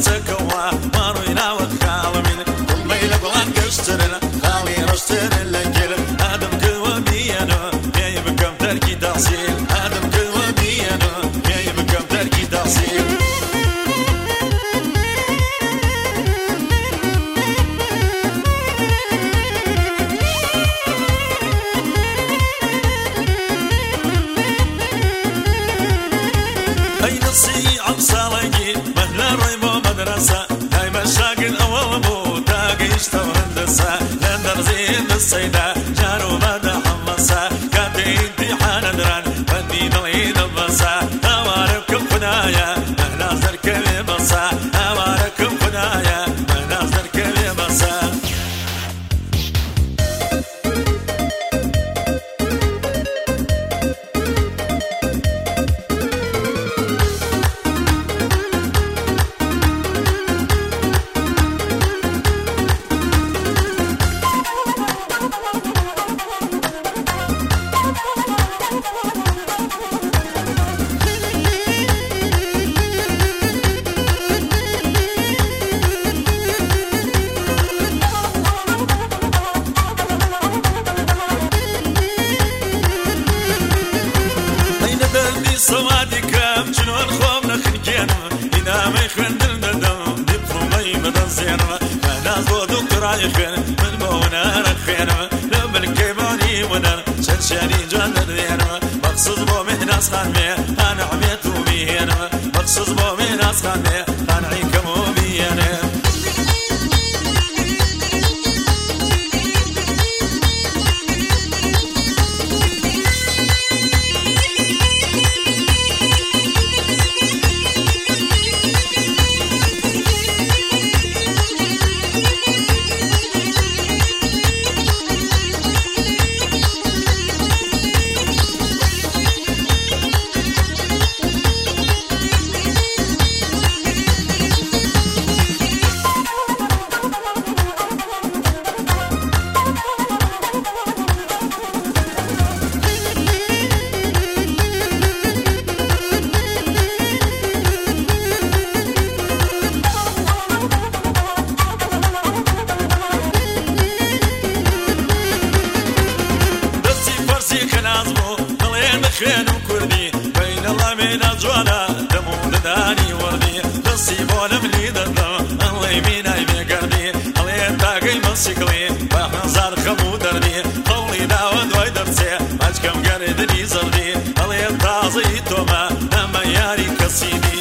تكوا ماروينا وخالمين ثم يلقوا قشترنا خالي رشتر لكل ادم كوا بيانا يا يبكم تركي تحصيل ادم كوا بيانا يا يبكم تركي تحصيل اي نصي عن صالحي مهلا ريبو مدرسه هاي مشاكل اول مو تاقي اشتغل هندسه لندر زين الصيده جارو مدى حمصه كاتي امتحان ادران فني نوعين البصه اواركم فنايا مهلا زركبي بصه اواركم فنايا مهلا زركبي بصه صوادي كام شنون خومنا خنكينا إنا ما يخندل ندم دبلومي مدن زينما أنا زو دكتور يخين من بونا رخينا لما الكيباني ونن شرشاني جانا دينما مقصود بو من ناس خانمي أنا عميتو بيهنما مقصود بو من ناس خانمي أنا عيكمو بيهنما خين وكردي بين الله من أجوانا دمو لداني وردي نصيبو لملي دردم الله يمينا يمي قربي الله يتاقي مسيقلي باحنا زار خمو دردي قولي داود ويدرسي ماجكم قردني زردي الله يتازي توما أما ياري كسيدي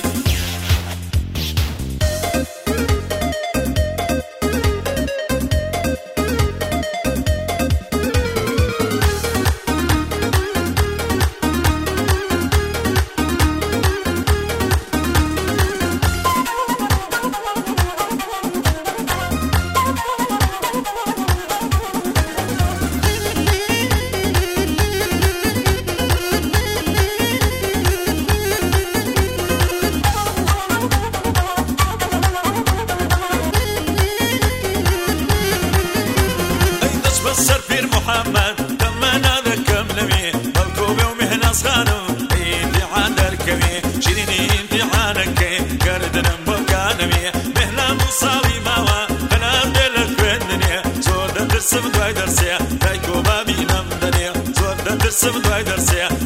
السفير محمد تمنا ذكم لمي ملكوبي ومهناس خانم ايدي عند الكمي شيريني امتحانك قردنا مبكانمي مهنا مصالي ماما خنا دلك بندني زود درس بدوي درسي تايكو بابي نمدني زود درس بدوي درسي